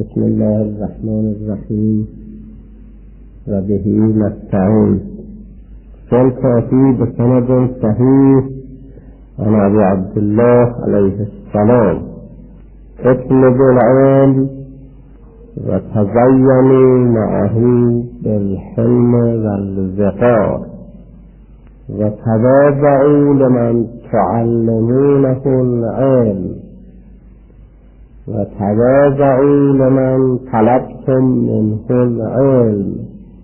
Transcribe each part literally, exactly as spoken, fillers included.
بسم الله الرحمن الرحیم و به نستعین. فالکافی به سند صحیح عن ابی عبدالله علیه السلام اطلب العلم و تزینی معه بالحلم والوقار و تواضعوا لمن تعلمونه العلم و تواضعوا لمن طلبتم منه العلم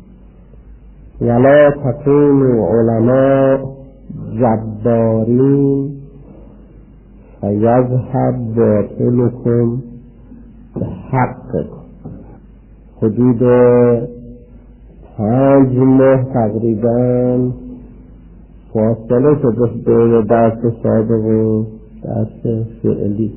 ولا تكونوا علماء جبارین فیذهب باطلکم بحقکم. حدود پنج ماه تقریبا فاصله شده بین درس سابق و درس فعلی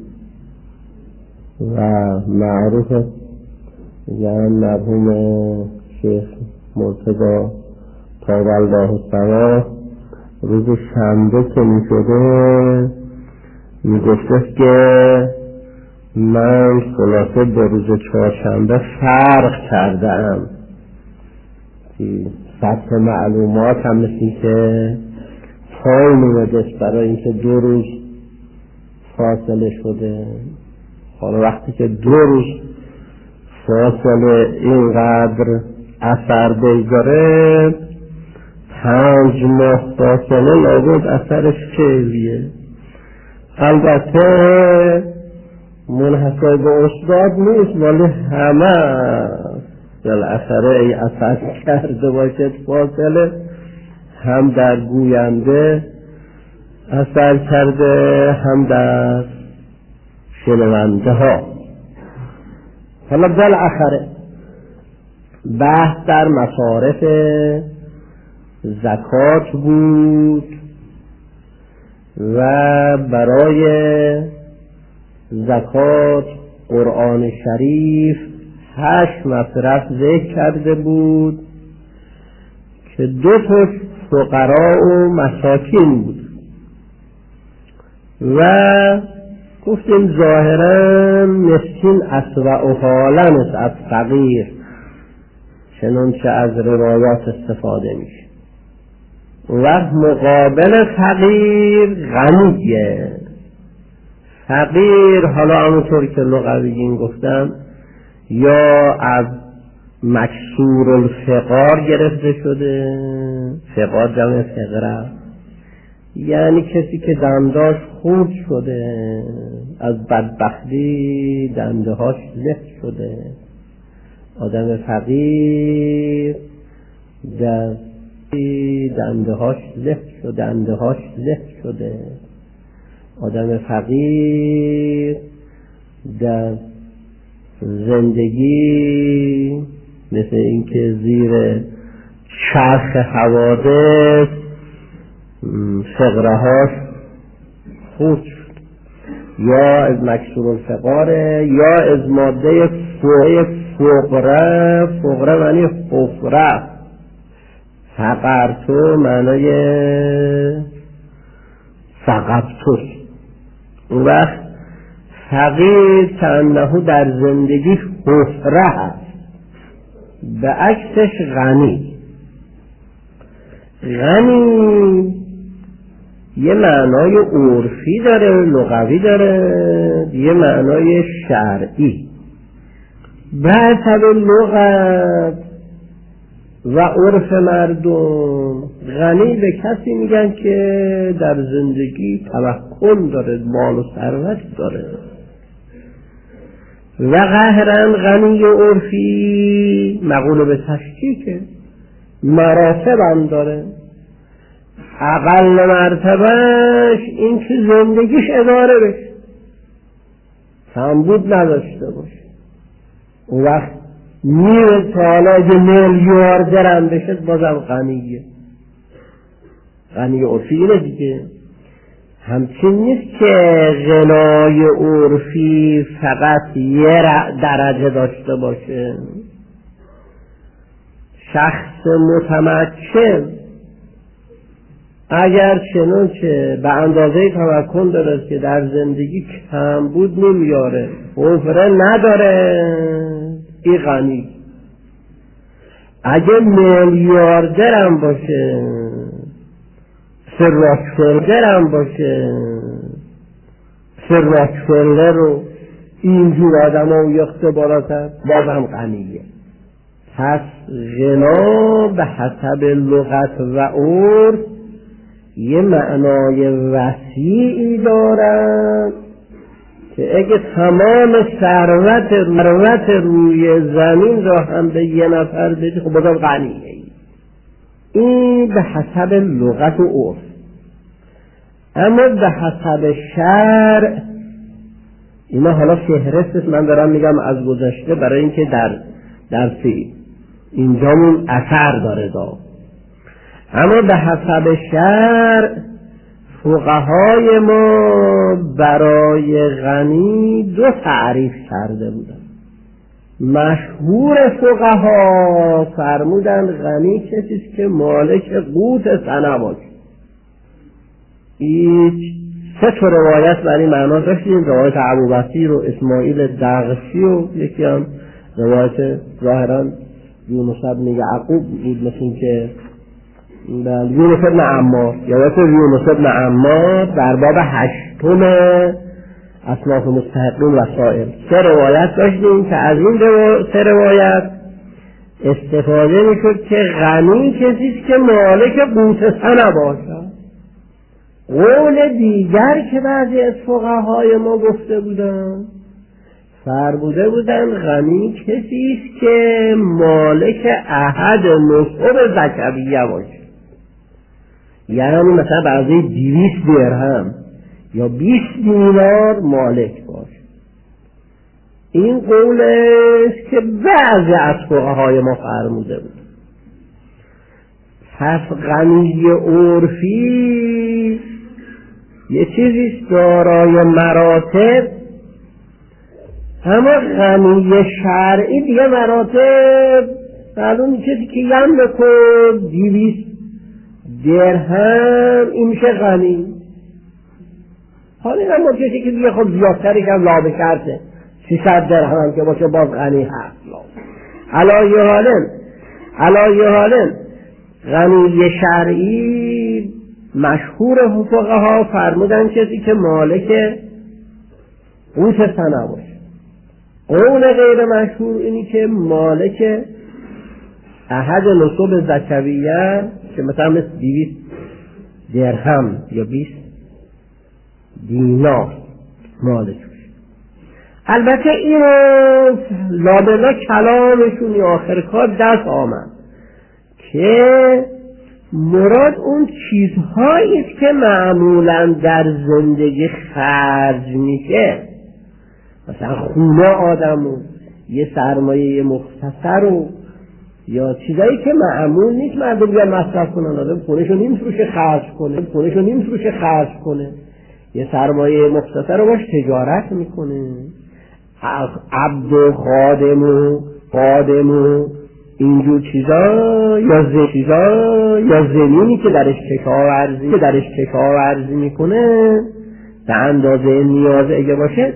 و معروف یعنی مرحوم شیخ مرتضی طاب الله ثراه روز شنبه که می شده می گفته که من خلاصه به روز چهارشنبه فرق کرده ام. سطح معلومات هم مثل که پای میمدست برای اینکه دو روز فاصله شده. حالا وقتی که دو روز فاصله اینقدر اثر بگذاره، پنج ماه فاصله لابد اثرش چیزیه. البته منحصر به استاد نیست، ولی همه بالاخره ای اثر کرده باشد فاصله، هم در گوینده اثر کرده هم در شنونده ها. حالا بالاخره بحث در مصارف زکات بود و برای زکات قرآن شریف هشت مصرف ذکر کرده بود که دو تا فقرا و مساکین بود و گفتیم ظاهرا مسکین اسوأ حالا از فقیر، چنانچه از روایات استفاده میشه. و مقابل فقیر غنیه. فقیر حالا همونطور که لغویین گفتم یا از مکسور الفقار گرفته شده، فقار جمع فقره، یعنی کسی که دنداش خورد شده، از بدبختی دنده هاش لفت شده. آدم فقیر در دنده هاش لفت شده، دنده هاش لفت شده. آدم فقیر در زندگی مثل اینکه زیر چرخ حوادث فقره هاش خورد شد، یا از مکسور الفقاره یا از ماده فوقه فقره. فقره معنی حفره، فقرتو معنی فقبتوس. اون وقت فقیر کانه در زندگی حفره هست، به عکسش غنی. غنی یه معنای عرفی داره، لغوی داره، یه معنای شرعی. بعد لغت و عرف مردم غنی به کسی میگن که در زندگی توکل داره، مال و ثروت داره. و قهرن غنی عرفی مقوله به تشکیکه، مراتب هم داره. اقل مرتبهش این که زندگیش اداره بشه، کمبود نداشته باشه. اون وقت نیمه سالا اگه میلیاردر هم بشه بازم غنیه. غنی عرفی اینه دیگه. همچین نیست که غنای عرفی فقط یه درجه داشته باشه. شخص متمکن اگر چنانچه به اندازه تمکن دارد که در زندگی کم بود نمیاره، حفره نداره، این غنی. اگه میلیاردرم باشه، سر راکفلر باشه، سر راکفلر رو اینجور آدم ها و یخته بالاتر، بازم غنیه. پس غنا به حسب لغت و عرف یه معنای وسیعی دارد که اگه تمام ثروت ثروت روی زمین را هم به یه نفر بدی، خب بازم غنیه. این به حسب لغت و عرف. اما به حسب شرع، اینا حالا فهرست من دارم میگم از گذشته برای اینکه در درسی اینجامون اثر داره دا. اما به حسب شرع فقهای ما برای غنی دو تعریف کرده بودن. مشهور فقها فرمودن غنی کسیست که مالک قوت سنه باشه. هیچ سه تا روایت برای معنا داشتیم، روایت ابوبصیر و اسماعیل دغشی و یکی هم روایت ظاهرا یونس بن یعقوب بود، مثل این که یونس بن عمار، روایت یونس بن عمار در باب هشتم اصناف مستحقین وسائل. سه روایت داشتیم که از این سه روایت استفاده میشد که غنی کسیست که مالک قوت سنه باشد. قول دیگر که بعضی از فقهای ما گفته بودن، فرموده بودن غنی کسیست که مالک احد نصب زکویه باشه. یعنی مثلا بعضی دویست درهم یا بیست دینار مالک باشه. این قول است که بعضی از فقهای ما فرموده بود. پس غنی عرفی یه چیزیست دارای مراتب، اما غنی شرعی دیگه مراتب معلوم کسی که یم بکن دیویست درهم این میشه غنی. حالا این هم کسی که دیگه خب زیادتری که لابه کرده سیصد درهم هم که باشه باز غنی هست. علایه حالن علایه حالن غنی شرعی مشهور فقها فرمودن کسی که مالک قوت سنه باشه. قول غیر مشهور اینی که مالک احد نصب زکویه که مثلا مثل دویست درهم یا بیست دینار مالک باشه. البته اینو لابلا کلامشون یا آخر کار دست آمد که مراد اون چیزهایی است که معمولا در زندگی خرج میشه، مثلا خونه آدمو، یه سرمایه مختصر و یا چیزایی که معمول نیست مردم بیان مصرف کنن. آدم خونهشو نمیفروشه خرج کنه، خونهشو نمیفروشه خرج کنه، یه سرمایه مختصر رو باش تجارت میکنه. عبد و خادم و خادم و اینجور چیزا یا زن چیزا یا زمینی که درش کشاورزی که درش کشاورزی میکنه به اندازه نیاز اگه باشه،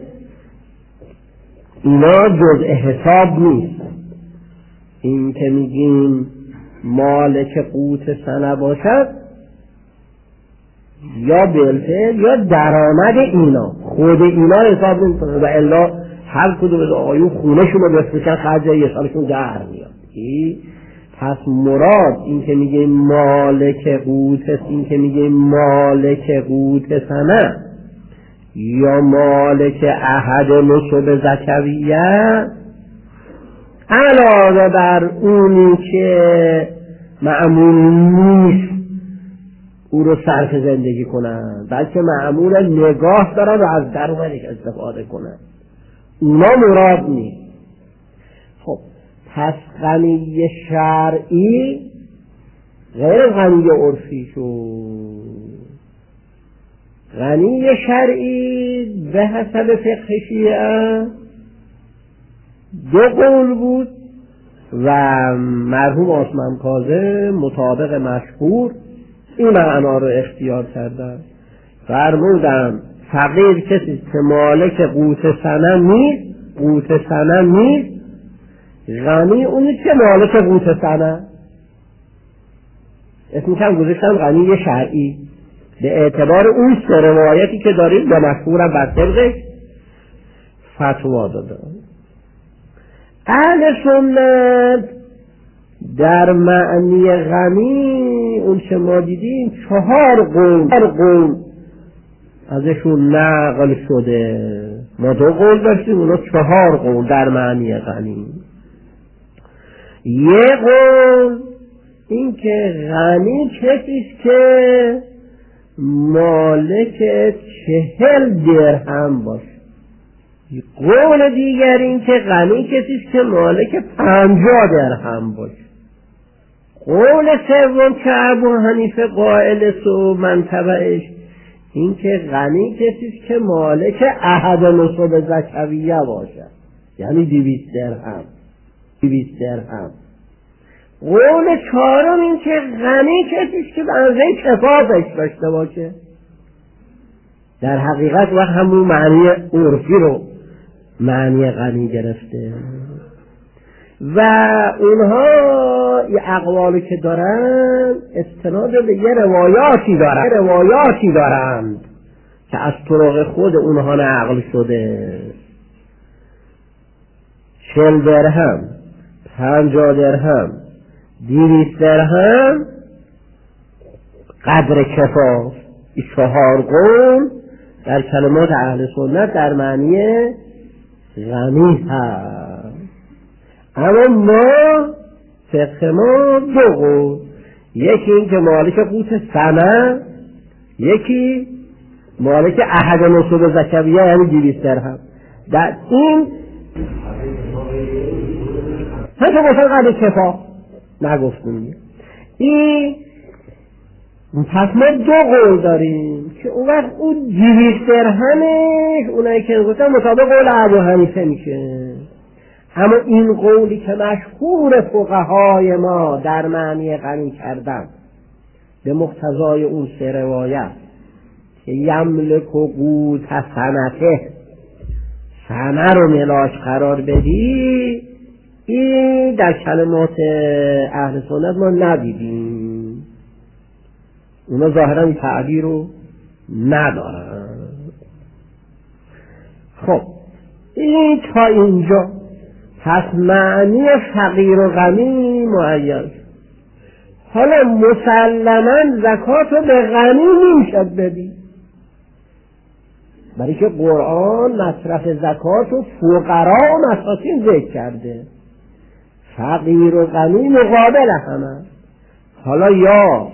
اینا جزء حساب نیست. این که میگیم مالک قوت سنه باشد یا بلته یا درآمد اینا، خود اینا حساب نمیکنه و الا هر کدوم از آقایون خونهشون رو بفروشن خرج یه سالشون در میاد. پس مراد این که میگه مالک قوت است، این که میگه مالک قوت سنه یا مالک احد نصب زکویه علاوه بر اونی که معمول نیست او رو صرف زندگی کنن، بلکه معمول نگاه دارن و از درآمدش استفاده کنن، اونا مراد نیست. خب پس غنی شرعی غیر غنی عرفی شد. غنی شرعی به حسب فقه شیعه دو قول بود و مرحوم عثمان کاظم مطابق مشهور این معنا رو اختیار کردن. فرمودن فقیر کسی که مالک قوت سنه نیست، قوت سنه نیست، غنی اونی که مالک قوت سنه. اسمش هم گذاشتم غنی شرعی به اعتبار اون سه روایتی که دارید به مشهورم بر طبقش فتوا دادن. اهل سنت در معنی غنی اون که ما دیدیم چهار قول قول ازشون نقل شده. ما دو قول داشتیم، اونا چهار قول در معنی غنی. یه قول این که غنی کسیست که مالک چهل درهم باشه. قول دیگر این که غنی کسیست که مالک پنجاه درهم باشه. قول سوم که ابو حنیفه قائل و منطبعش این که غنی کسیست که مالک احد نصب زکویه باشه، یعنی دویست درهم. دویست درهم. قول چهارم این که غنی کسیست که به اندازه کفافش داشته باشه. در حقیقت و همون معنی عرفی رو معنی غنی گرفته و اونها یه اقوالی که دارن استناد به یه روایاتی دارن روایاتی دارند که از طرق خود اونها نقل شده. چل درهم، پنجاه درهم، دویست درهم قدر کفاف. این چهار قول در کلمات اهل سنت در معنی غنی هست. اما ما فقه ما دو قول، یکی این که مالک قوت سنه، یکی مالک احد نصب زکویه یعنی دویست درهم. در این هم که گفتن قدر کفاف نگفتیم. این پس ما دو قول داریم که اون وقت اون دویست درهمش اونایی که گفتن مطابق قول ابو حنیفه میشه. اما این قولی که مشهور فقهای ما در معنی غنی کردن به مقتضای اون سه روایت که یملک و قوت سنته، سنه رو ملاک قرار بدی، این در کلمات اهل سنت ما ندیدیم. اونا ظاهرا این تعبیر رو ندارن. خب این تا اینجا پس معنی فقیر و غنی معین. حالا مسلما زکات رو به غنی نمیشد بدی، برای که قرآن مصرف زکات رو فقرا و مساکین ذکر کرده. فقیر و غنی مقابل همه. حالا یا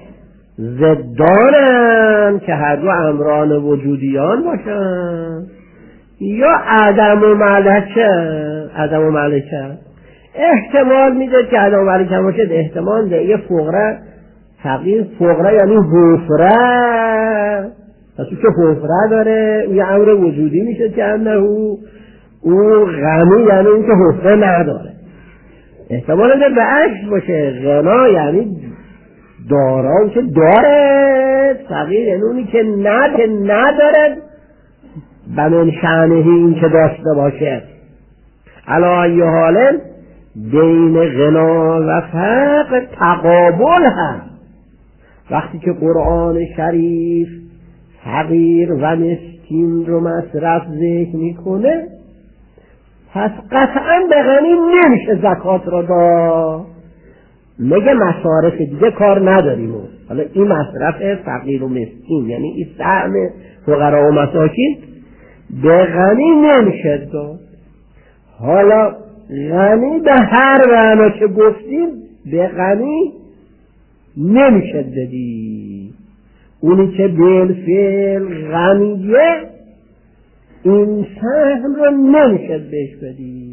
زدانن که هر دو امران وجودیان باشن، یا عدم و ملکه. عدم و ملکه احتمال میده که عدم و ملکه باشد، احتمال ده یه فقره فقیر، فقره یعنی حفره، پس که حفره داره یه امر وجودی میشه که انه او غنی یعنی این که حفره نداره. احتمال ده به عکس باشه، غنا یعنی داران که داره، فقیر یعنی اونی که نداره بمن شأنه این که داشته باشه. علا ای حال بین غنا و فقر تقابل هست. وقتی که قرآن شریف فقیر و مسکین رو مصرف ذکر میکنه، پس قطعا به غنی نمیشه زکات را داد. مگه مصارف دیگه کار نداریم. حالا این مصرف فقیر و مسکین یعنی این سهم فقرا و مساکین به غنی نمیشه داد. حالا غنی به هر معنا که گفتیم به غنی نمیشه دادی. اونی که بالفعل غنیه این سهم رو نمیشه بهش بدی.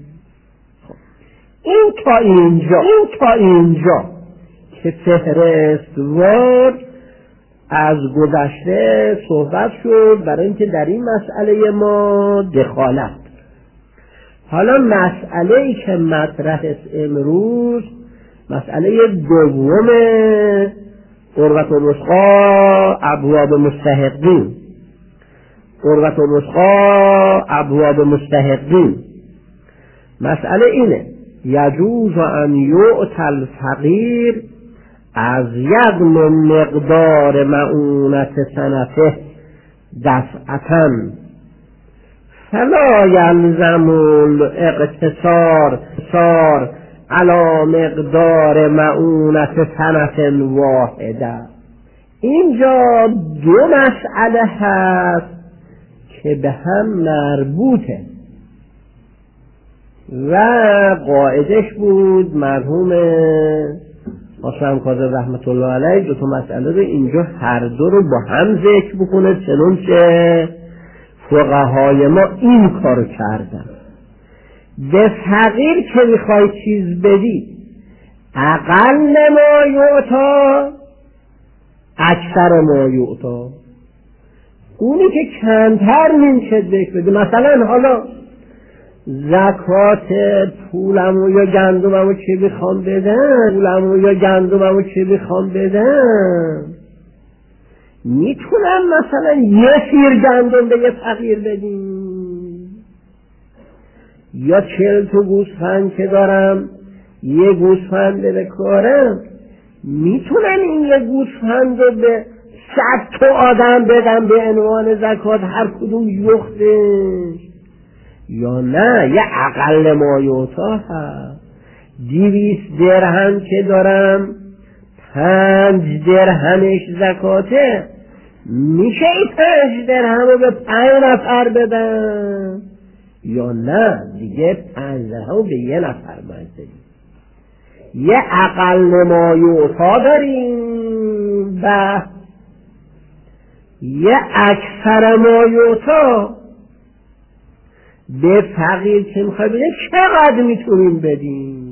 این تا اینجا این تا اینجا که فهرست وارد از گذشته صحبت شد برای اینکه در این مسئله ما دخالت. حالا مسئله‌ای که مطرح است امروز مسئله دومه، عروة الوثقی ابواب مستحقین، عروة الوثقی ابواب مستحقین. مسئله اینه یجوز ان یؤتی الفقیر از یغن مقدار مؤونت سنته دفعة فلا یلزم الاقتصار صار علی مقدار مؤونت سنة واحده. اینجا دو مسئله هست که به هم مربوطه و قاعدش بود مرحوم حسن کاظم رحمت الله علیه دو تا مسئله رو اینجا هر دو رو با هم ذکر بکنه، چنانچه فقهای ما این کارو کردن. به فقیر که میخوای چیز بدی اقل ما یعطا اکثر ما یعطا، اونی که کمتر نمیشه بهش بده. مثلا حالا زکات پولمو یا گندممو چه بخوام بدم، پولمو یا گندممو چه بخوام بدم، میتونم مثلا یه سیر گندم به یه فقیر بدیم، یا چل تا گوسفند که دارم یه گوسفند بکارم، میتونم این یه گوسفند رو به صد تا آدم بدم به عنوان زکات هر کدوم یختش، یا نه یه اقل ما یعطا هست. دیویست درهم که دارم پنج درهمش زکاته، میشه این پنج درهم رو به پنج نفر بدم، یا نه دیگه پنج درهم رو به یه نفر باید بدیم. یه اقل ما یعطا داریم و یه اکثر ما یعطا. به فقیر که میخوای بده چقدر میتونیم بدیم؟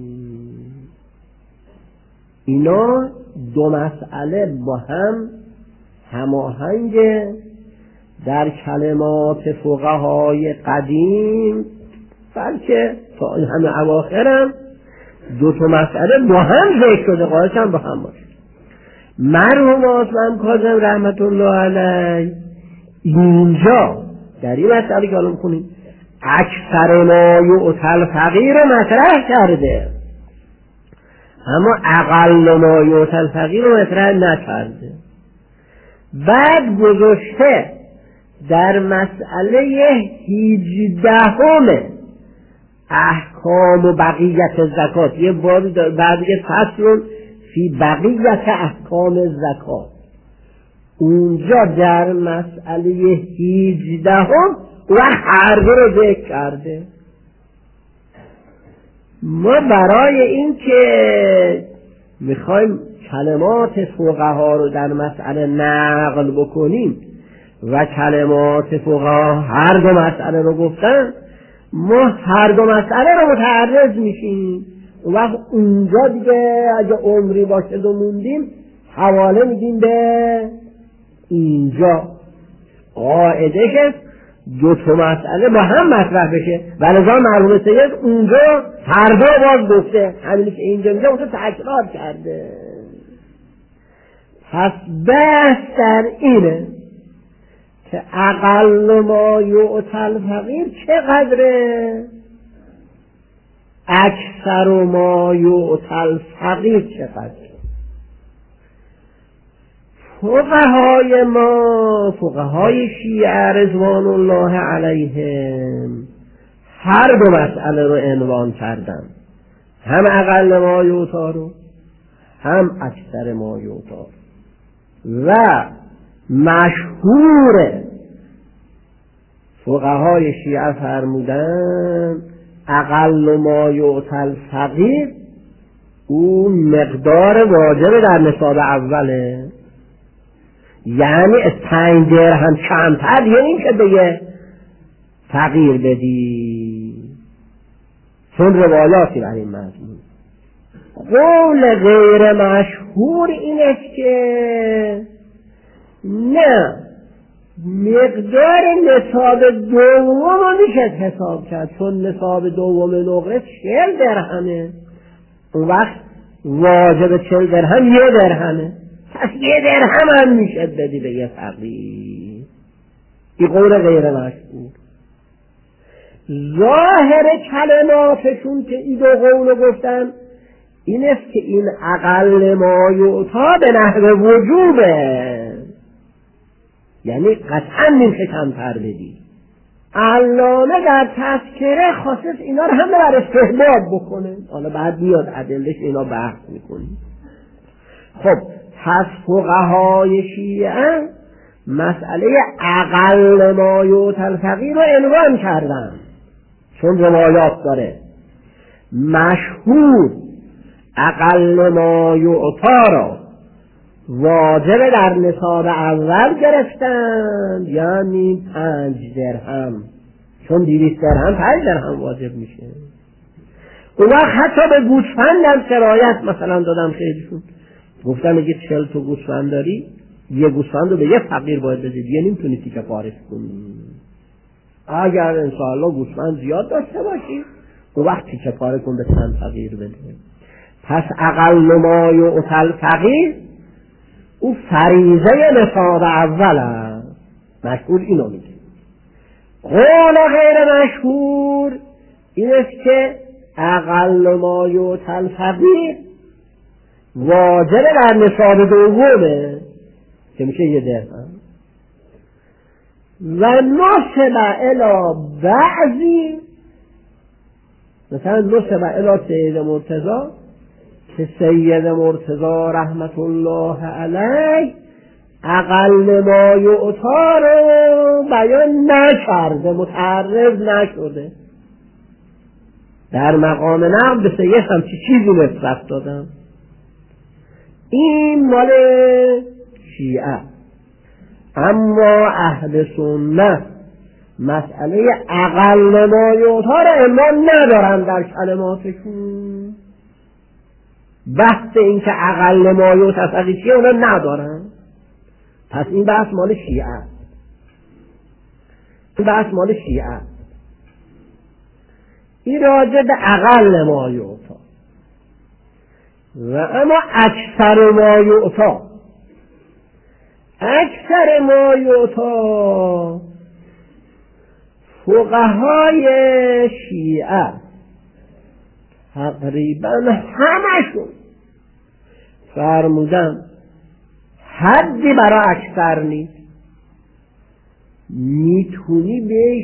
اینا دو مسئله با هم هماهنگه. در کلمات فقهای قدیم بلکه تا همه اواخرم دو تا مسئله با هم ذکر شده، قاعدش هم با هم باشه. مرحوم حسن کاظم رحمت الله علیه اینجا در این مسئله که الان می‌خونیم اکثر ما یعطی الفقیر رو مطرح کرده، اما اقل ما یعطی الفقیر رو مطرح نکرده. بعد گذاشته در مسئله هیجدهم احکام و بقیت زکات یه باری بعد یه فصل فی بقیت احکام زکات، اونجا در مسئله هیجدهم و هر دو رو ذکر کرده. ما برای این که میخوایم کلمات فقها رو در مسئله نقل بکنیم و کلمات فقها هر دو مسئله رو گفتن، ما هر دو مسئله رو متعرض میشیم. اون وقت اونجا دیگه اگه عمری باشه و موندیم حواله میدیم به اینجا. قاعدهش دو تا مسئله با هم مطرح بشه و لذا مرحوم سید اونجا هر دو باز گفته، همینی که اینجا میگه اونجا تکرار کرده. پس بحث در اینه که اقل ما یعطی الفقیر چقدره، اکثر ما یعطی الفقیر چقدره. فقهای ما، فقهای شیعه رضوان الله علیهم، هر دو مسئله رو عنوان کردن، هم اقل ما یعطی رو هم اکثر ما یعطی. و مشهور فقهای شیعه فرمودن اقل ما یعطی الفقیر اون مقدار واجب در نصاب اوله، یعنی از پنج درهم کمتر یه این که به یه فقیر بدی، چون روایاتی بر این مضمون. قول غیر مشهور این است که نه، مقدار نصاب دوم رو میشه حساب کرد، چون نصاب دوم نقره چهل درهمه، اون وقت واجب چهل درهم یه درهمه، پس یه درهم هم میشه بدی به یه فقیر. این قول غیر مشهور. ظاهر کلماتشون که این دو قول گفتن این است که این اقل ما یعطا به نحو وجوبه، یعنی قطعا میشه کمتر بدی. علامه در تذکره خاصت اینا رو هم بر استحباب بکنه، حالا بعد میاد ادلش اینا بحث میکنیم. خب پس فقهای شیعه مسئله اقل ما یعطی الفقیر رو عنوان کردن چون روایات داره. مشهور اقل ما یعطا را واجب در نصاب اول گرفتند، یعنی پنج درهم، چون دویست درهم پنج درهم واجب میشه. اون وقت حتی به گوسفند هم شرایط مثلا دادم خیلیشون، گفتم اگه چهل تا گوسفند داری یه گوسفند رو به یه فقیر باید بدید، یه نمیتونی تیکه پارش کنی. اگر انشاءالله گوسفند زیاد داشته باشی اون وقت تیکه پاره کن به چند فقیر بده. پس اقل ما یعطی الفقیر او فریضه نصاب اول است. مشهور اینو میگه. قول غیر مشهور این است که اقل ما یعطی الفقیر واجب در نصاب دومه که میشه یه درهم و نصب الی بعضی، مثلا نصب الی سید مرتضی که سید مرتضی رحمت الله علیه اقل ما یعطا رو بیان نکرده، متعرض نشده، در مقام نقل به سید همچی چیزی نسبت دادم. این مال شیعه. اما اهل سنت مسئله اقل ما یعطا رو عنوان ندارن در کلماتشون. بحث این که اقل ما یعطا الفقیر چیه اونا ندارن. پس این بحث مال شیعه. این بحث مال شیعه. این راجع به اقل ما یعطا. و اما اکثر ما یعطا، اکثر ما یعطا فقهای شیعه تقریبا همشون فرمودن حدی برای اکثر نیست، میتونی بهش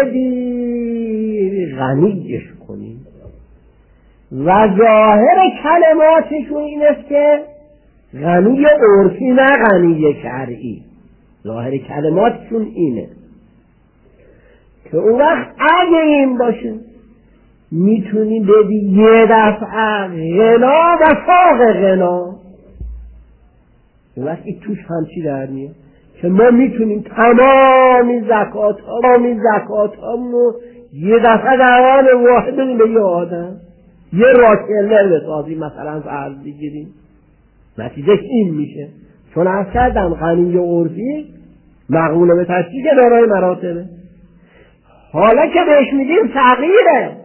بدی غنیش کنی. و ظاهر کلماتشون این است که غنی عرفی نه غنی شرعی. ظاهر کلماتشون اینه که اون وقت اگه این باشه میتونی بدی یه دفعه غنا و فوق غنا. اون وقت این توش همچی در میاد که ما میتونیم تمامی زکات ها تمامی زکات ها یه دفعه در آن واحد بدیم به یه آدم، یه راکلر بسازیم مثلا فرض بگیریم. نتیجه این میشه چون از کردم غنی عرفی مقبول به تصدیق دارای مراتبه. حالا که بهش میدیم فقیره،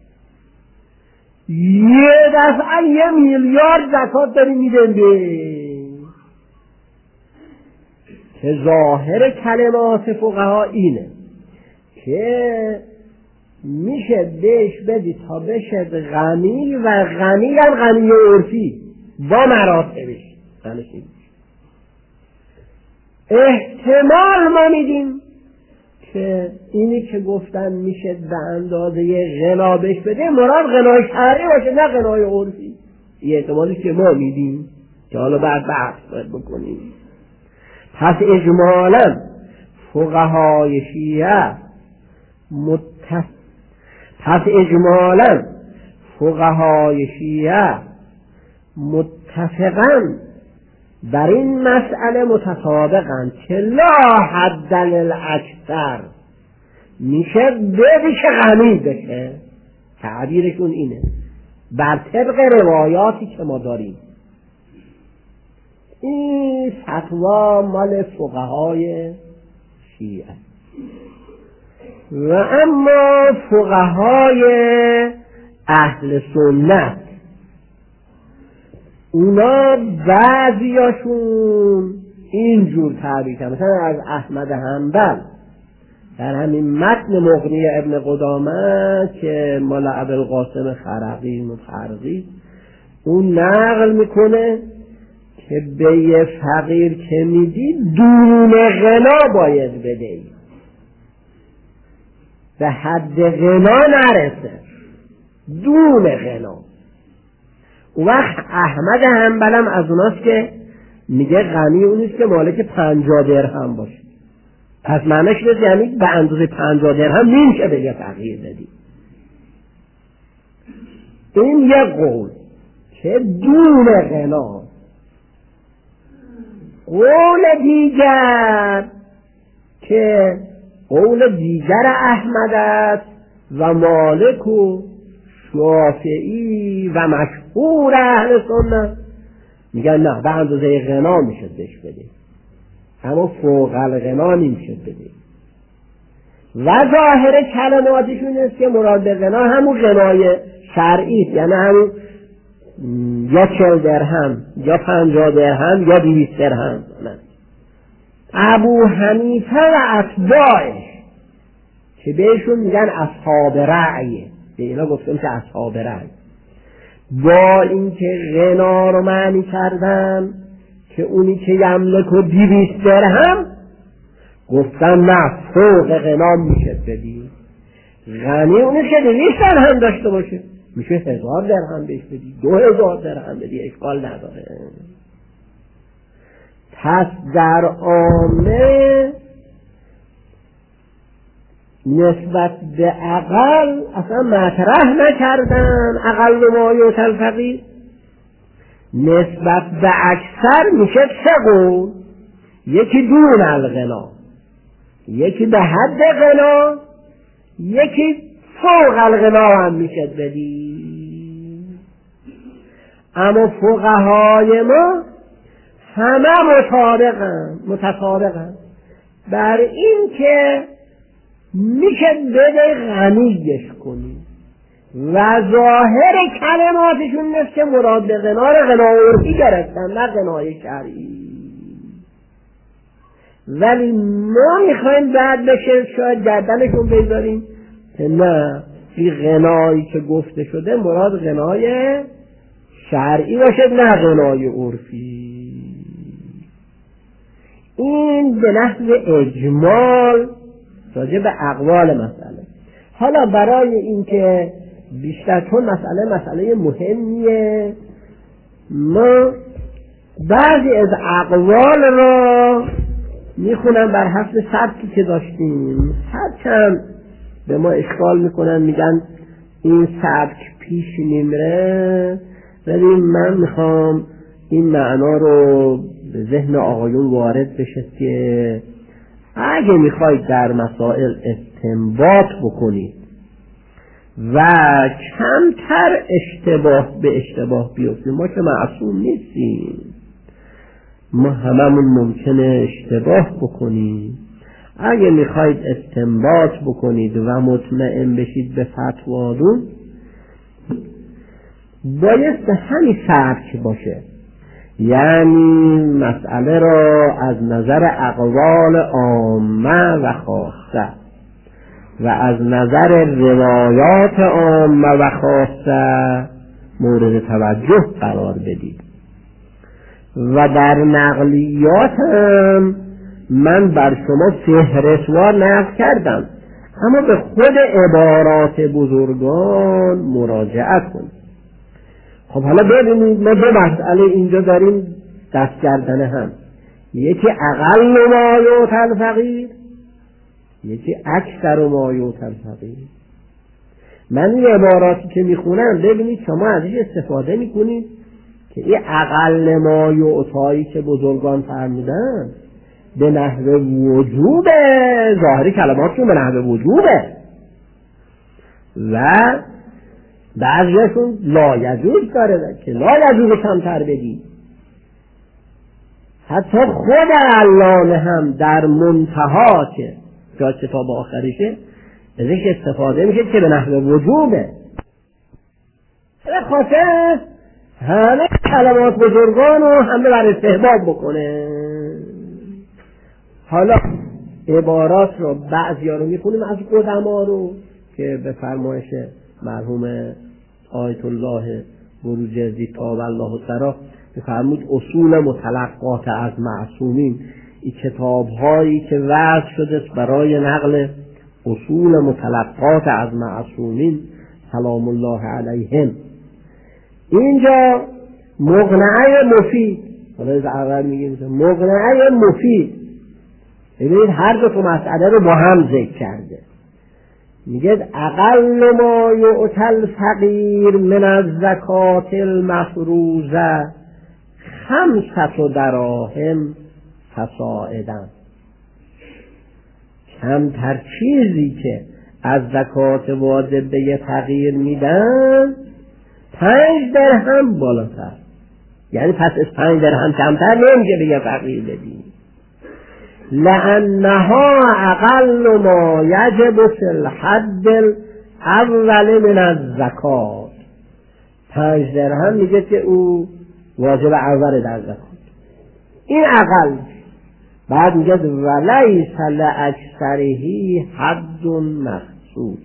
یه دفعه یه میلیارد زکات داریم میدیم به که ظاهر کلمات فقها اینه که میشه بهش بدی تا بشه غنی و غنی هم غنی عرفی با مراتبش. احتمال ما میدیم که اینی که گفتن میشه به اندازه غنا بهش بده مراد غنای شرعی باشه نه غنای عرفی. این احتمالی که ما میدیم که حالا بعد بحث باید بکنیم. پس اجمالا فقهای شیعه متفق پس اجمالا فقهای شیعه متفقاً در این مسئله متطابقاً که لا حد للاکثر میشه بدی که غنی بشه. تعبیرشون اینه بر طبق روایاتی که ما داریم. این فتوا مال فقهای شیعه. و اما فقهای اهل سنت اونا بعضیاشون اینجور تعبیر کردن، مثلا از احمد حنبل در همین متن مغنی ابن قدامه که مال ابوالقاسم خرقی مفرقی اون نقل میکنه که به یه فقیر که میدی دون غنا باید بده، به حد غنا نرسه، دون غنا. اون وقت احمد حنبلم از اوناست که میگه غنی اونیست که مالک پنجاه درهم باشه. پس معنیش نیست یعنی به اندازه پنجاه درهم نمیشه به یه فقیر بدی. این یه قول که دون غنا. قول دیگر که قول دیگر احمد است و مالک و شافعی و مشهور اهل سنت میگن نه به اندازه غنا میشه بهش بده، اما فوق الغنا نمیشه بده. و ظاهر کلماتشون است که مراد به غنا همون غنای شرعی است، یعنی همون یا چل درهم یا پنجاه درهم یا دویست درهم. ابو حنیفه و اتباعش که بهشون میگن اصحاب رأی، به اینا گفتم که اصحاب رأی، با اینکه غنا رو معنی کردن که اونی که یملک و دویست درهم، گفتن نه فوق غنا میشه بدی. غنی اونی که دویست درهم داشته باشه میشه هزار درهم بهش بدی، دو هزار درهم بدی، اشکال نداره. پس در عامه نسبت به اقل اصلا مطرح نکردن، اقل ما یؤتی الفقیر. نسبت به اکثر میشه سه قول، یکی دون الغنا، یکی به حد غنا، یکی فوق الغنا هم میشه بدی. اما فقهای ما همه مطابقن متفاوقن بر این که میشه بده غنیش کنی و ظاهر کلماتشون نیست که مراد به غنا رو غنا عرفی گرفتن نه غنای شرعی. ولی ما میخوایم بعد بشه شاید گردنشون بذاریم که نه، این غنایی که گفته شده مراد غنای شرعی باشه نه غنای عرفی. این به نحو اجمال راجع به اقوال مسئله. حالا برای اینکه بیشتر چون مسئله مسئله مهمیه، ما بعضی از اقوال را میخونم بر حسب سبکی که داشتیم. هرچند به ما اشکال میکنن میگن این سبک پیش نمیره، ولی من میخوام این معنا رو به ذهن آقایون وارد بشه که اگه میخواید در مسائل استنباط بکنید و کمتر اشتباه به اشتباه بیفتیم، ما که معصوم نیستیم، ما هممون ممکنه اشتباه بکنیم. اگه میخواید استنباط بکنید و مطمئن بشید به فتواتون، باید به همین سبک باشه، یعنی مسئله را از نظر اقوال عامه و خاصه و از نظر روایات عامه و خاصه مورد توجه قرار بدید. و در نقلیات هم من بر شما فهرستوار نقل کردم، اما به خود عبارات بزرگان مراجعه کنید. خب حالا ببینید ما دو مسئله اینجا داریم دست کردن هم، یکی اقل ما یؤتی الفقیر، یکی اکثر ما یؤتی الفقیر. من این عباراتی که میخونم ببینید شما ازش استفاده میکنید که این اقل ما یؤتی که بزرگان فرمودن به نحو وجوبه، ظاهری کلماتشون به نحو وجوبه و بعضیشون لا یجوز داره که لا یجوز کمتر بدی. حتی خود علامه هم در منتها که جا کتاب آخریشه ازش استفاده میشه که به نحو وجوبه. به خاطر همه کلمات بزرگان رو همه بر استحباب بکنه. حالا عبارات رو بعضی ها رو میخونیم از قدما رو که به فرمایش مرحوم آیت الله بروجردی طاب الله ثراه بفرمود اصول متلقات از معصومین، این کتاب هایی که وضع شده برای نقل اصول متلقات از معصومین سلام الله علیهم. اینجا مقنعه مفید، حالا از اول میگیم مقنعه مفید، ببینید هر دو تا مسئله رو با هم ذکر کرده. میگه اقل ما یؤتی الفقیر من الزکات المفروضه خمسة دراهم فصاعدا، کمتر چیزی که از زکات واجب به یه فقیر میدن پنج درهم بالاتر، یعنی پس از پنج درهم کمتر نمیشه به یه فقیر بدی. لأنها اقل ما یجب فی الحد الاول من الزکات، پنج درهم میگه که او واجب اول در زکات، این اقل. بعد میگه ولیس لاکثره حد مخصوص،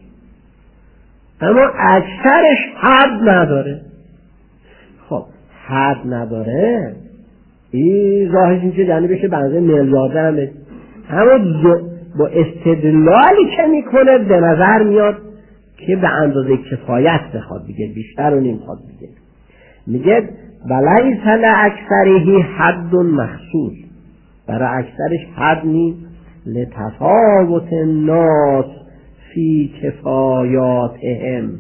اما اکثرش حد نداره. خب حد نداره این ظاهرش میشه یعنی بشه بنظر میلیارده هم بشه، اما با استدلالی که میکنه به نظر میاد که به اندازه کفایت بخواد بگه، بیشتر رو نمیخواد بگه. میگه ولیس لاکثره حد مخصوص، برای اکثرش حد نیست، لتفاوت الناس فی کفایاتهم،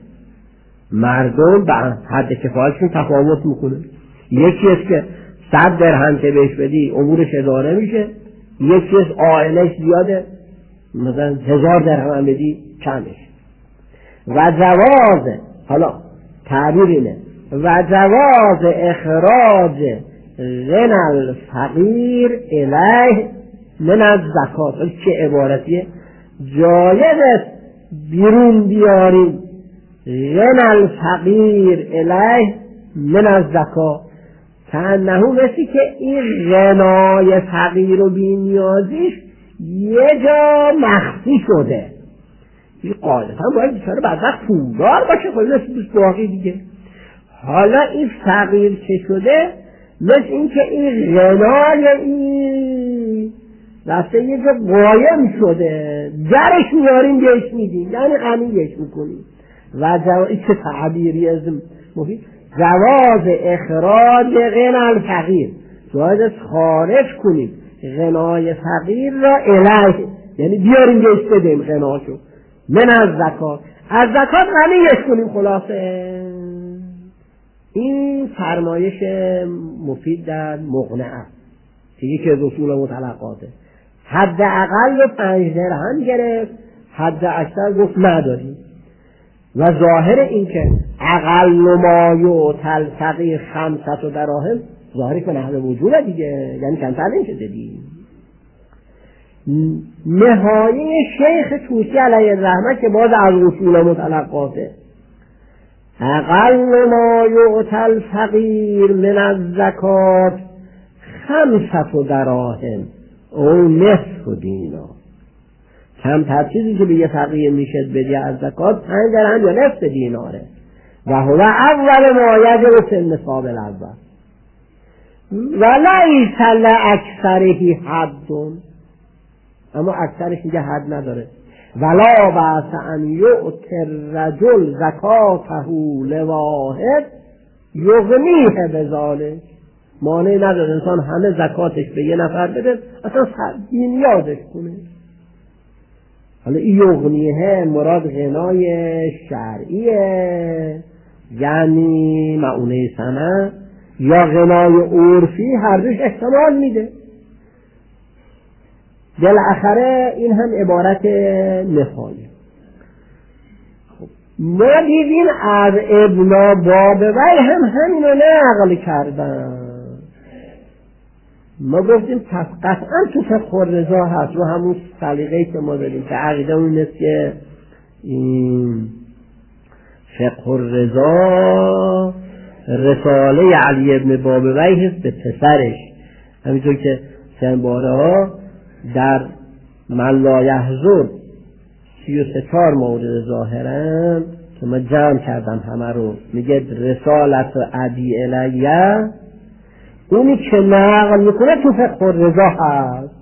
مردم به حد کفایتشون تفاوت میکنه. یکی است که صد درهم که بهش بدی امورش اداره میشه، یکی است عائلش زیاده مثلا هزار درهم هم بدی کمش. و جواز، حالا تعبیر اینه، و جواز اخراج غنى الفقیر الیه من الزکات، چه عبارتیه؟ جایز است بیرون بیاریم غنى الفقیر الیه من الزکات، کانه مثل که این غنای فقیر و بی‌نیازیش یه جا مخفی شده. این قاعدتا باید بیچاره بدبخت پولدار باشه، خود مثل دوست باقی دیگه. حالا این فقیر که شده مثل این که این غنای این رفته یه جا قایم شده، درش میاریم بهش میدیم، یعنی غنیش میکنیم. و جواز، چه تعبیری از مفید، جواز اخراج غنى الفقیر، جواز خارج کنیم غنای فقیر را الیه، یعنی بیاریم بهش بدیم غناشو من از زکات، از زکات غنیش کنیم. خلاصه این فرمایش مفید در مقنعه که یکی از اصول متلقاته. حد اقل پنج درهم گرفت، حد اکثر گفت نداریم. و ظاهر این که اقل ما یؤتی الفقیر خمسة دراهم ظاهری که نحوه وجوده دیگه، یعنی کمتر نمیشه دیدی. نهایه شیخ طوسی علیه الرحمه که باز از اصول متلقاته، اقل ما یؤتی الفقیر من الزکات خمسة دراهم او نصف دینار، کمتر چیزی که به یه فقیر میشه بدی از زکات پنج درهم یا نصف دیناره. و هو اول ما یجب فی النصاب الاول ولیس لاکثره حد، اما اکثرش میگه حد نداره. ولا بأس ان یؤتی الرجل زکاته لواحد یغنیه بذلک، مانع نداره انسان همه زکاتش به یه نفر بده، اصلا نیازش کنه. حالا این یغنیه مراد غنای شرعیه، یعنی معونه سنه، یا غنای عرفی، هر دوش احتمال میده. بالاخره این هم عبارت نهایه. ما دیدیم از ابن بابوی هم همینو نقل کردن. ما گفتیم پس قطعا تو فقه الرضا هست و همون سلیقه‌ای که ما داریم که عقیده اون نیست که این فقه الرضا رساله علی ابن بابویه به پسرش، همینطور که چند باره ها در من لا یحزن سی و سه چار مورد ظاهرن که من جمع کردم همه رو، میگه رسالت ابی الیه، اونی که نقل میکنه تو فقه الرضا هست.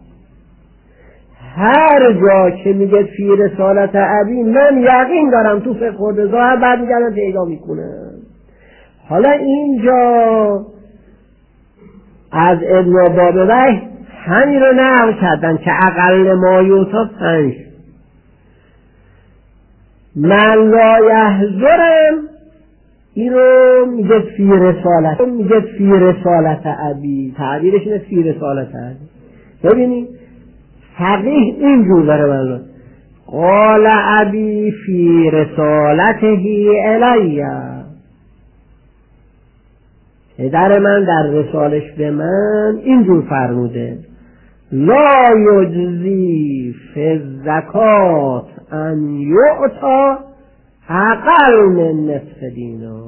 هر جا که میگه فی رسالت ابی، من یقین دارم تو فقه الرضا هست، بعد میگن پیدا میکنه. حالا اینجا از ابن بابویه همین رو نقل کردن که اقل ما یوتا پنج. من لا یحزرم این رو میگه فی رسالت، میگه فی رسالت ابی، تعبیرش اینه فی رسالت ابی. ببینید فقیه اینجور داره من قال ابی فی رسالته الیه، پدر من در رسالش به من اینجور فرموده لا یجزی فی الزکات ان یعطا اقل من نصف دینار.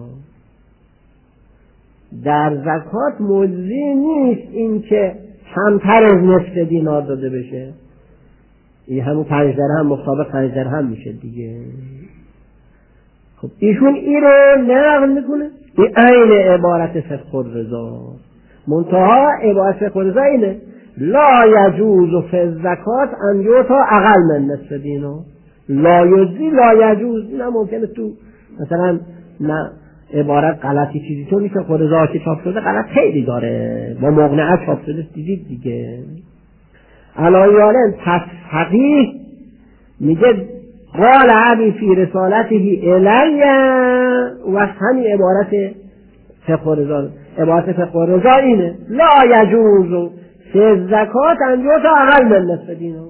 در زکات مجزی نیست این که کمتر از نصف دینار داده بشه. این همون پنج درهم مطابق پنج درهم میشه دیگه. خب ایشون این رو نقل میکنه، این عین عبارت فقه الرضا، منتها عبارت فقه الرضا اینه لا یجوز فی الزکات ان یعطا اقل من نصف دینار. لا یجزی لا یجوز، نه ممکنه تو مثلا نه عبارت غلطی چیزی تو نیست. فقه الرضا که چاپ شده غلط خیلی داره، با مقنعه چاپ شده دیدید دیگه. علایالن پس فقیه میگه قال ابی فی رسالته الیه، و همین عبارت فقه الرضا، عبارت فقه الرضا اینه لا یجوز فی الزکات ان یعطا اقل من نصف دینار.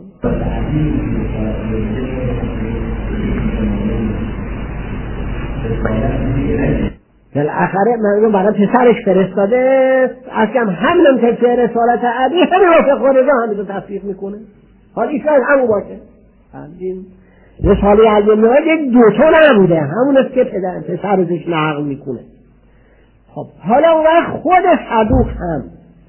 بالاخره من برای پسرش فرستاده اصلا همینم که فی رسالت ابی همین فقه الرضا همین رو تصدیق میکنه. حالا ایشون همون باشه، همین رساله علی ابن یک دوتا نبوده، همون است که پدر پسرش نقل میکنه. خب حالا اون خود صدوق هم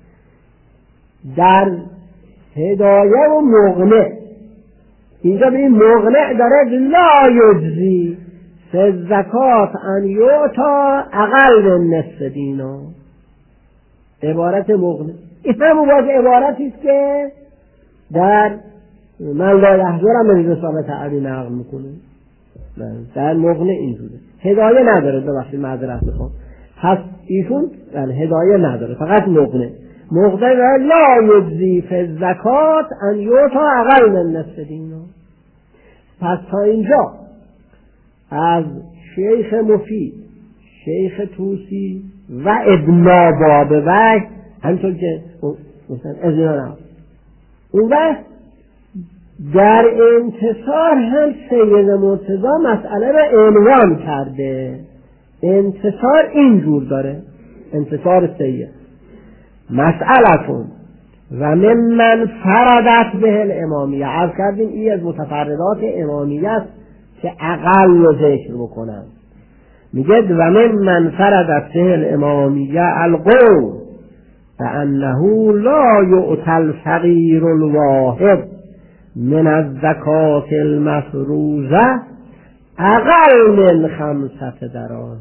در هدایه و مقنع، اینجا به این مقنع داره لا یجزی فی الزکات ان یعطا اقل من نصف دینار، عبارت مقنع. این همون باز عبارتی است که در من لا یحزرم من رسالت ابی نقل میکنه. در مقنع اینجوره، هدایه نداره. ببخشید معذرت میخوام، پس ایشون هدایه نداره، فقط مقنع. مقنع لا یجزی فی الزکات ان یعطا اقل من نصف دینار. پس تا اینجا از شیخ مفید، شیخ توسی و ابن بابویه همینطور که مثلا از اینا نام اون وقت در انتصار هم سید مرتضی مسئله را عنوان کرده. انتصار اینجور داره، انتصار سید مسئلتون و ممن فردت به الامامیه، عرض کردیم این از متفردات امامیه است که اقل رو ذکر بکنم. میگه و ممن فردت به الامامیه القول فانه لا یؤتی الفقیر الواحد من الزکات المفروضه اقل من خمسة دراهم.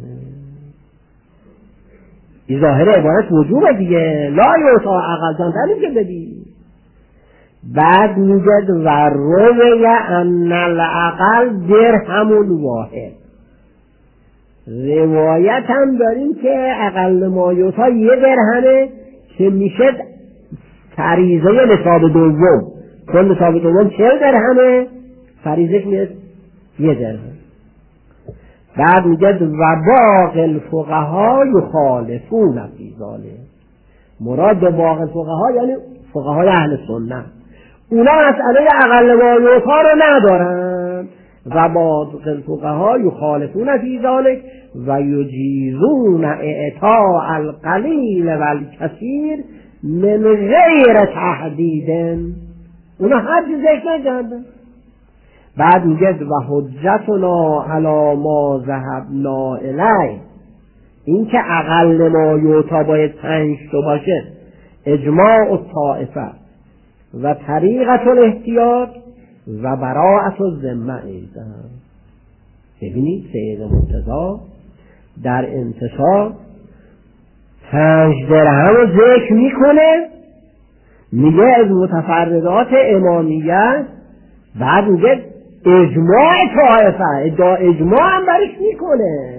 این ظاهر عبارت وجوبه دیگه، لا یوتا اقل جانتر که بدی. بعد میگه و روی ان الاقل درهم الواحد، روایت هم داریم که اقل ما یوتا یه درهمه که میشه فریضه نصاب دوم، چون نصاب دوم چهل درهمه، فریضه میشه یه درهم. بعد میگه و باقی الفقها یخالفون فی ذلک، مراد به باقی الفقها یعنی فقهای اهل سنت، اونا مسئله اقل ما یوتا رو ندارن. و باقی الفقها یخالفون فی ذلک و یجیزون اعطاء القلیل و الکثیر من غیر تحدید، اونا هر چیز ذکر نکردن. بعد میگه و حجتنا علی ما ذهبنا الیه، این که اقل ما یوتا باید پنج تا باشه اجماع الطائفه و طریقت الاحتیاط و براءت الذمه ایضا. ببینید سید مرتضی در انتصار پنج درهم رو ذکر میکنه، میگه از متفردات امامیت، بعد میگه اجماع طائفه، ادعا اجماع هم برش میکنه.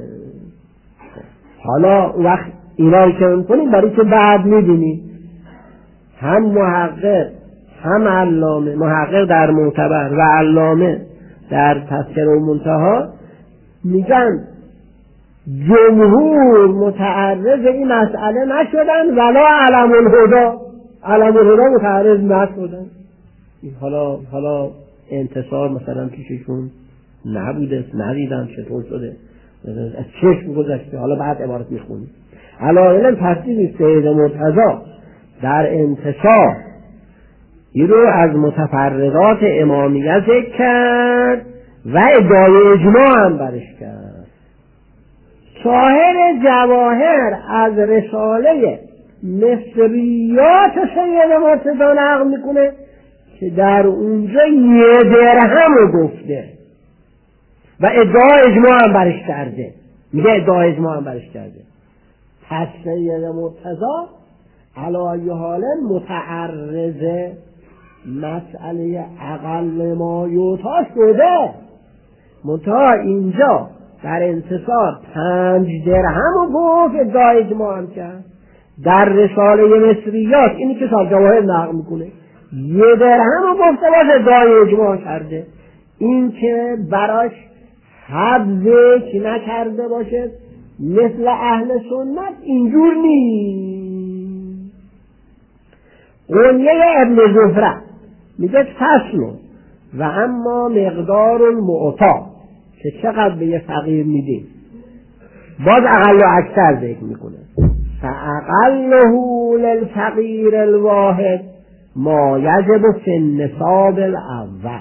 حالا وقت اینا رو که میکنیم برای که بعد میبینیم هم محقق هم علامه، محقق در معتبر و علامه در تذکره و منتهی میگن جمهور متعرض این مسئله نشدن ولا علم الهدا، علم الهدا متعرض نشدن. حالا حالا انتصار مثلا پیششون نبوده، ندیدن چطور شده، از چشم گذشته. حالا بعد عبارت میخونیم. علایل تصدیق سید مرتضی در انتصار این رو از متفردات امامیه ذکر کرد و ادعای اجماع هم برش کرد. صاحب جواهر از رساله مصریات سید مرتضی نقل میکنه که در اونجا یه درهم رو گفته و ادعای اجماع هم برش کرده. میگه ادعای اجماع هم برش کرده. پس سید مرتضی علی حال متعرض مسئله اقل ما یوتا شده، منتها اینجا در انتصار پنج درهم رو گفت، ادعای اجماع هم کرد. در رساله مصریات اینی که صاحب جواهر نقل میکنه یه درهم رو گفته باشه، ادعای اجماع کرده. این که براش حد ذکر نکرده باشه مثل اهل سنت اینجور نیست. قنیه ابن زهره میگه فصل و اما مقدار المعطا که چقدر به یه فقیر میدیم، باز اقل و اکثر ذکر میکنه. فاقله للفقیر الواحد ما یجب فی النصاب الاول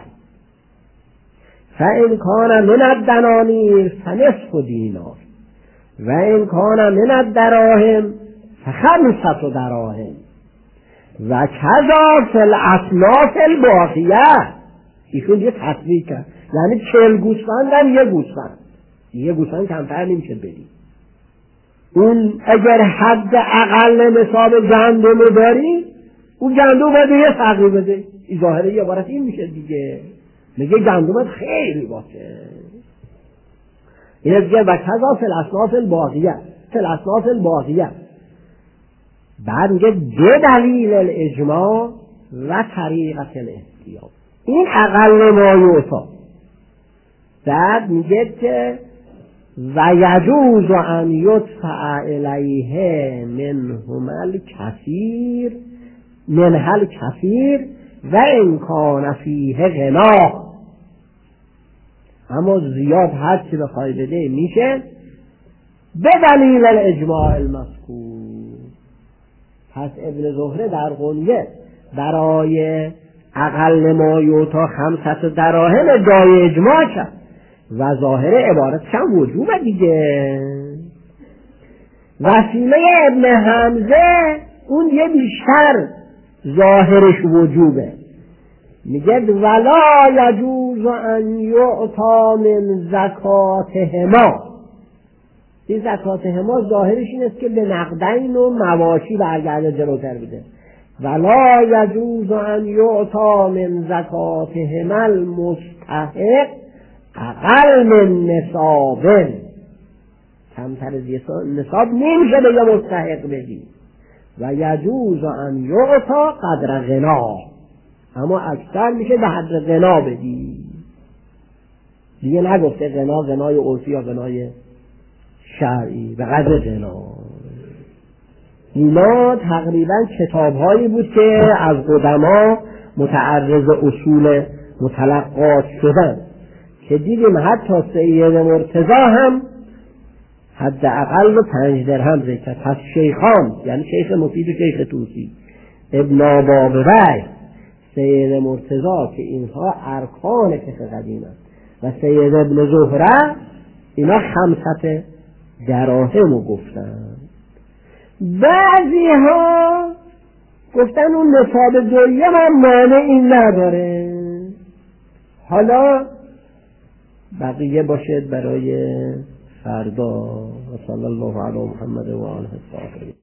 فإن کان من الدنانیر فنصف دینار و این کان من الدراهم فخمسة دراهم و کذا فی الاصناف الباقیه. ایشون یه تصویر کرد، یعنی چهل گوسفند هم یه گوسفند، یه گوسفند کمتر نمیشه بدی. اون اگر حد اقل نصاب گندم داری، اون گندم باید یه فقیر بده. این ظاهره یه عبارت این میشه دیگه، میگه گندمت خیلی باشه. این دیگه و کذا فی الاصناف الباقیه، فی الاصناف الباقیه. بعد میگه به دلیل الاجماع و طریقت الاحتیاط، این اقل ما یوتا. بعد میگه که و یجوز ان یدفع الیه منهم الکثیر منها الکثیر و ان کان فیه غنا. اما زیاد هر چی بخوای بده میشه به دلیل الاجماع المذکور. پس ابن زهره در قنیه برای اقل ما یوتا خمسة دراهم ادعای اجماع کرد و ظاهر عبارت کم وجوبه دیگه. وسیله ابن حمزه اون یه بیشتر ظاهرش وجوبه، میگه ولا یجوز ان یعطا من زکاتهما. این زکاتهما ظاهرش این است که به نقدین و مواشی برگرده جلوتر بده. ولا یجوز ان یعطا من زکاتهما المستحق اقل من نصاب. کمتر از نصاب نمیشه به یه مستحق بدی. و یجوز ان یعطا قدر غنا، اما اکثر میشه به حد غنا بدی. دیگه نگفته غنا غنای عرفی یا غنای شرعی، به قدر غنا. اینا تقریبا کتاب هایی بود که از قدما متعرض اصول متلقات شدن، که دیدیم حتی سید مرتضی هم حد اقل پنج درهم ذکر. پس شیخان یعنی شیخ مفید و شیخ توسی، ابن بابوی، سید مرتضی که اینها ارکان فقه قدیم است، و سید ابن زهره اینا خمسة دراهمو گفتن. بعضی ها گفتن اون نصاب دویم هم مانعی نداره. حالا بقیه باشد برای فردا. صلی الله علی محمد و آله الطاهرین.